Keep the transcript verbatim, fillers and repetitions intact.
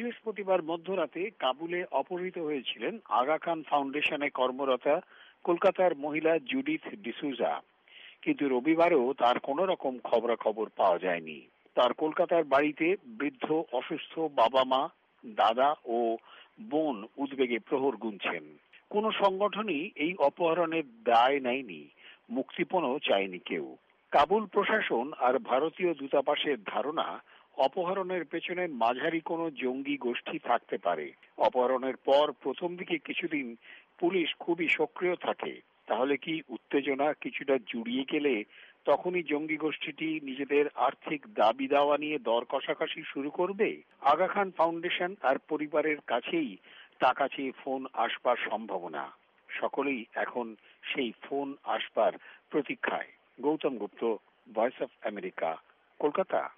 বৃহস্পতিবার মধ্যরাতে কাবুলে অপহৃত হয়েছিলেন আগা খান ফাউন্ডেশনে কর্মরতা কলকাতার মহিলা জুডিথ ডিসুজা। কিন্তু রবিবারেও তার কোন রকম খবরাখবর পাওয়া যায়নি। তার কলকাতার বাড়িতে বৃদ্ধ অসুস্থ বাবা মা, দাদা ও বোন উদ্বেগে প্রহর গুনছেন। কোন সংগঠনই এই অপহরণের দায় নেয়নি, মুক্তিপণও চায়নি কেউ। কাবুল প্রশাসন আর ভারতীয় দূতাবাসের ধারণা অপহরণের পেছনে মাঝারি কোনো জঙ্গি গোষ্ঠী থাকতে পারে। অপহরণের পর প্রথম দিকে কিছুদিন পুলিশ খুবই সক্রিয় থাকে। তাহলে কি উত্তেজনা কিছুটা জুড়িয়ে গেলে তখনই জঙ্গি গোষ্ঠীটি নিজেদের আর্থিক দাবি দাওয়া নিয়ে দর কষাকষি শুরু করবে? আগা খান ফাউন্ডেশন আর পরিবারের কাছেই টাকা চেয়ে ফোন আসবার সম্ভাবনা। সকলেই এখন সেই ফোন আসবার প্রতীক্ষায়। Gautam Gupta, voice of America, Kolkata.